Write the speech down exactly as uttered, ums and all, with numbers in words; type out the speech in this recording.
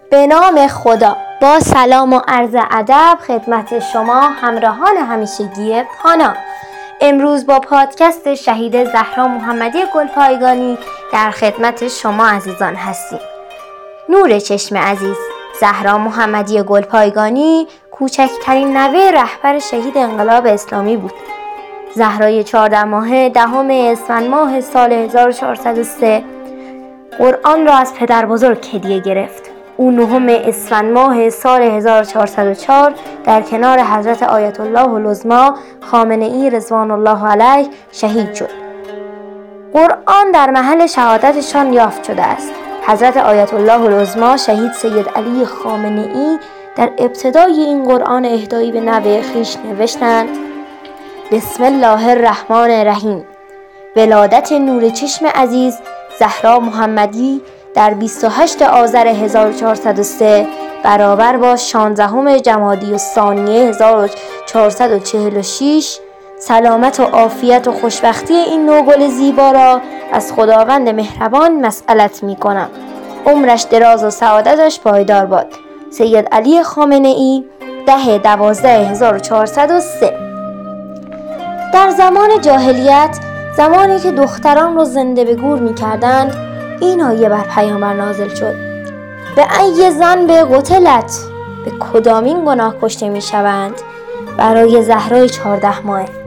به نام خدا. با سلام و عرض ادب خدمت شما همراهان همیشگی پانا. امروز با پادکست شهید زهرا محمدی گلپایگانی در خدمت شما عزیزان هستیم. نور چشم عزیز، زهرا محمدی گلپایگانی کوچکترین نوه رهبر شهید انقلاب اسلامی بود. زهرای چهارده ماهه دهم اسفند ماه سال هزار و چهارصد و سه قرآن را از پدر بزرگ هدیه گرفت. او نهم اسفند ماه سال هزار و چهارصد و چهار در کنار حضرت آیت الله العظمی خامنه ای رضوان الله علیه شهید شد. قرآن در محل شهادتشان یافت شده است. حضرت آیت الله العظمی شهید سید علی خامنه ای در ابتدای این قرآن اهدایی به نوه خویش نوشتند: بسم الله الرحمن الرحیم. ولادت نور چشم عزیز زهرا محمدی در بیست و هشتم آذر هزار و چهارصد و سه برابر با شانزدهم جمادی الثانیه هزار و چهارصد و چهل و شش سلامت و عافیت و خوشبختی این نوگل زیبا را از خداوند مهربان مسئلت می کنم. عمرش دراز و سعادتش پایدار باد. سید علی خامنه ای ده دوازده هزار و چهارصد و سه. در زمان جاهلیت، زمانی که دختران را زنده به گور می کردند، این آیه بر پیامبر نازل شد: به ای ذنب قتلت، به کدامین گناه کشته می شوند؟ برای زهرای چهارده ماه.